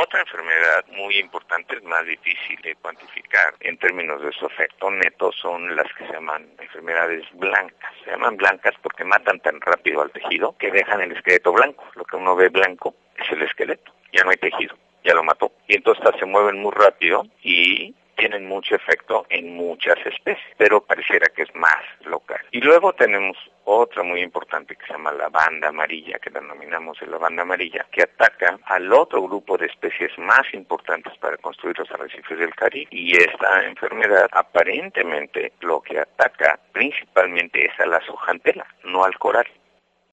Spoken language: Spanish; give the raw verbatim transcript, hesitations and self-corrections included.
otra enfermedad muy importante, es más difícil de cuantificar en términos de su efecto neto, son las que se llaman enfermedades blancas. Se llaman blancas porque matan tan rápido al tejido que dejan el esqueleto blanco. Lo que uno ve blanco es el esqueleto, ya no hay tejido, ya lo mató. Y entonces se mueven muy rápido y tienen mucho efecto en muchas especies, pero pareciera que es más local. Y luego tenemos otra muy importante que se llama la banda amarilla, que denominamos la banda amarilla, que ataca al otro grupo de especies más importantes para construir los arrecifes del Caribe. Y esta enfermedad aparentemente lo que ataca principalmente es a la zooxantel, no al coral.